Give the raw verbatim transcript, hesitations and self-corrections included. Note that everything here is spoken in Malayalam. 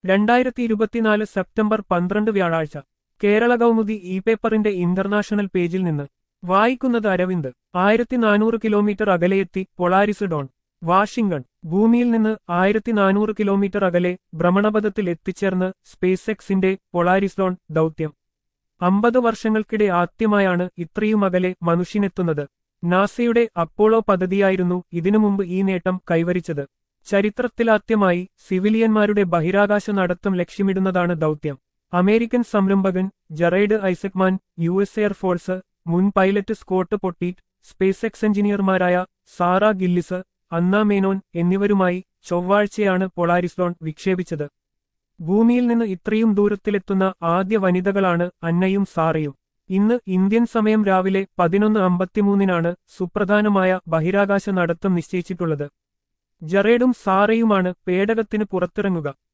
രണ്ടായിരത്തി ഇരുപത്തിനാല് സെപ്റ്റംബർ പന്ത്രണ്ട് വ്യാഴാഴ്ച കേരള കൗമുദി ഇ പേപ്പറിന്റെ ഇന്റർനാഷണൽ പേജിൽ നിന്ന് വായിക്കുന്നത് അരവിന്ദ്. ആയിരത്തി നാനൂറ് കിലോമീറ്റർ അകലെയെത്തി പൊളാരിസ് ഡോൺ. വാഷിംഗ്ടൺ. ഭൂമിയിൽ നിന്ന് ആയിരത്തി നാനൂറ് കിലോമീറ്റർ അകലെ ഭ്രമണപഥത്തിൽ എത്തിച്ചേർന്ന് സ്പേസ് എക്സിന്റെ പൊളാരിസ് ഡോൺ ദൗത്യം. അമ്പത് വർഷങ്ങൾക്കിടെ ആദ്യമായാണ് ഇത്രയും അകലെ മനുഷ്യനെത്തുന്നത്. നാസയുടെ അപ്പോളോ പദ്ധതിയായിരുന്നു ഇതിനു മുമ്പ് ഈ നേട്ടം കൈവരിച്ചത്. ചരിത്രത്തിലാദ്യമായി സിവിലിയന്മാരുടെ ബഹിരാകാശ നടത്തം ലക്ഷ്യമിടുന്നതാണ് ദൗത്യം. അമേരിക്കൻ സംരംഭകൻ Jared Isaacman, U S air force മുൻ pilot Scott Poteet, space X എഞ്ചിനീയർമാരായ സാറ ഗില്ലിസ്, അന്ന മേനോൻ എന്നിവരുമായി ചൊവ്വാഴ്ചയാണ് പൊളാരിസ് ഡോൺ വിക്ഷേപിച്ചത്. ഭൂമിയിൽ നിന്ന് ഇത്രയും ദൂരത്തിലെത്തുന്ന ആദ്യ വനിതകളാണ് അന്നയും സാറയും. ഇന്ന് ഇന്ത്യൻ സമയം രാവിലെ പതിനൊന്ന് അമ്പത്തിമൂന്നിനാണ് സുപ്രധാനമായ ബഹിരാകാശ നടത്തം നിശ്ചയിച്ചിട്ടുള്ളത്. ജറേഡും സാറയുമാണ് പേടകത്തിന് പുറത്തിറങ്ങുക.